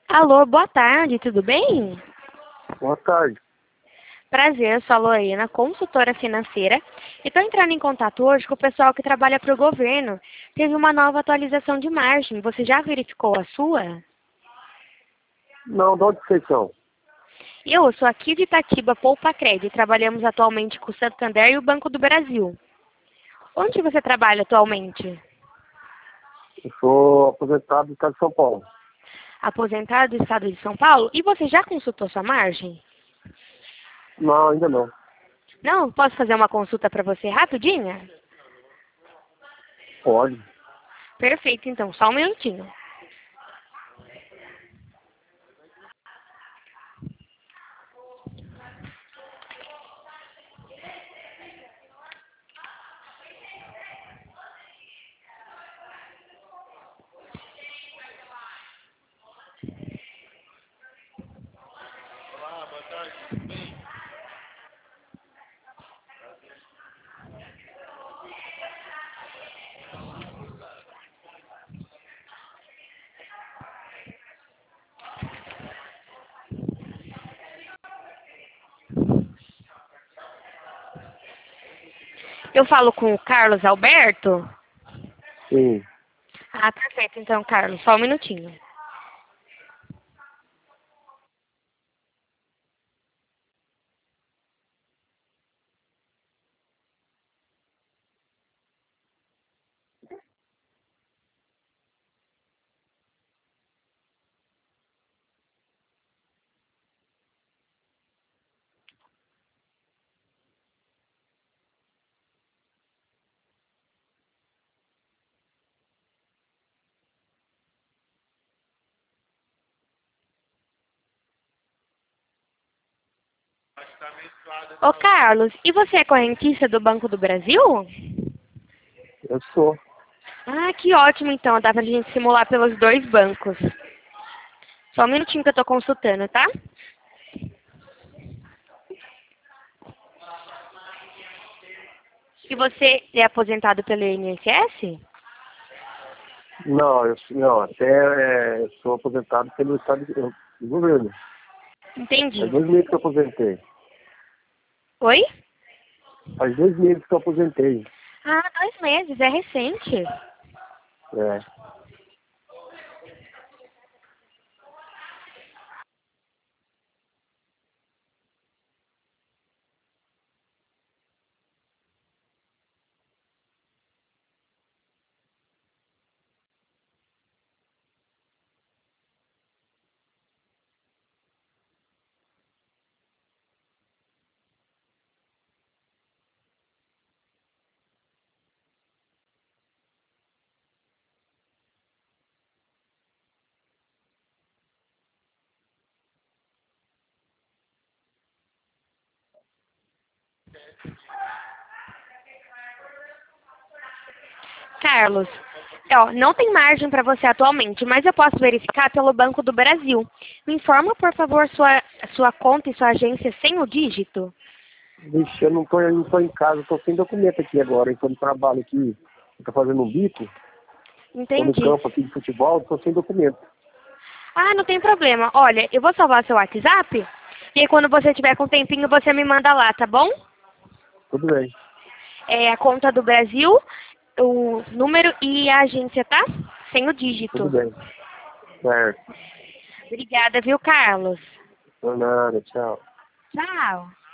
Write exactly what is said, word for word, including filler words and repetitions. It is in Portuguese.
Alô, boa tarde, tudo bem? Boa tarde. Prazer, eu sou a Lorena, consultora financeira, e estou entrando em contato hoje com o pessoal que trabalha para o governo. Teve uma nova atualização de margem, você já verificou a sua? Não, de onde vocês são? Eu sou aqui de Itatiba, Poupa Crédito, e trabalhamos atualmente com o Santander e o Banco do Brasil. Onde você trabalha atualmente? Eu sou aposentado do estado de São Paulo. Aposentado do estado de São Paulo? E você já consultou sua margem? Não, ainda não. Não? Posso fazer uma consulta para você rapidinha? Pode. Perfeito, então, só um minutinho. Eu falo com o Carlos Alberto? Sim. Ah, perfeito. Então, Carlos, só um minutinho. Ô, Carlos, e você é correntista do Banco do Brasil? Eu sou. Ah, que ótimo, então. Dá pra gente simular pelos dois bancos. Só um minutinho que eu tô consultando, tá? E você é aposentado pelo I N S S? Não, eu não, até é, eu sou aposentado pelo estado de, eu- do governo. Faz Entendi. dois meses que eu aposentei. Oi? Faz dois meses que eu aposentei. Ah, dois meses, é recente. É. Carlos, ó, não tem margem para você atualmente, mas eu posso verificar pelo Banco do Brasil. Me informa, por favor, sua, sua conta e sua agência sem o dígito. Vixe, eu não tô, eu não tô em casa, tô sem documento aqui agora. Eu tô no trabalho aqui, eu tô fazendo um bico, tô no Entendi. campo aqui de futebol, tô sem documento. Ah, não tem problema. Olha, eu vou salvar seu WhatsApp e aí quando você tiver com um tempinho você me manda lá, tá bom? Tudo bem. É a conta do Brasil, o número e a agência, tá? Sem o Tudo dígito. bem. Certo. Obrigada, viu, Carlos? Não, nada, tchau. Tchau.